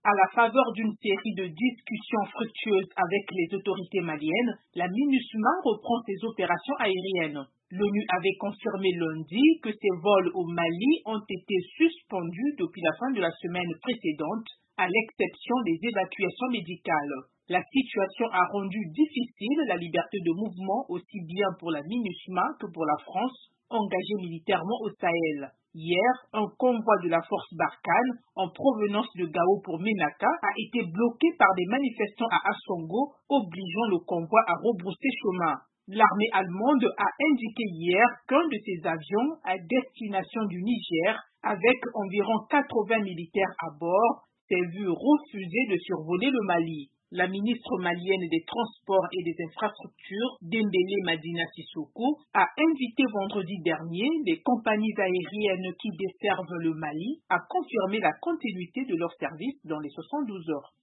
À la faveur d'une série de discussions fructueuses avec les autorités maliennes, la MINUSMA reprend ses opérations aériennes. L'ONU avait confirmé lundi que ses vols au Mali ont été suspendus depuis la fin de la semaine précédente, à l'exception des évacuations médicales. La situation a rendu difficile la liberté de mouvement aussi bien pour la MINUSMA que pour la France, engagée militairement au Sahel. Hier, un convoi de la force Barkhane, en provenance de Gao pour Ménaka, a été bloqué par des manifestants à Assongo, obligeant le convoi à rebrousser chemin. L'armée allemande a indiqué hier qu'un de ses avions, à destination du Niger, avec environ 80 militaires à bord, s'est vu refuser de survoler le Mali. La ministre malienne des Transports et des Infrastructures, Dembélé Madina Sissoko, a invité vendredi dernier les compagnies aériennes qui desservent le Mali à confirmer la continuité de leur service dans les 72 heures.